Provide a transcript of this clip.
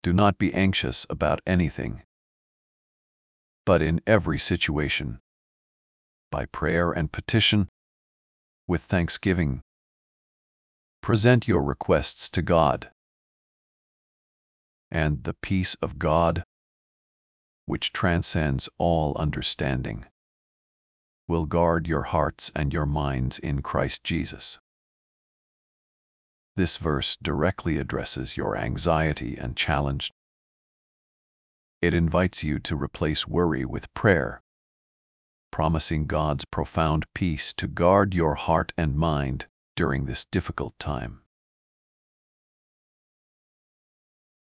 Do not be anxious about anything, but in every situation, by prayer and petition, with thanksgiving, present your requests to God. And the peace of God, which transcends all understanding, will guard your hearts and your minds in Christ Jesus. This verse directly addresses your anxiety and challenge. It invites you to replace worry with prayer, promising God's profound peace to guard your heart and mind during this difficult time.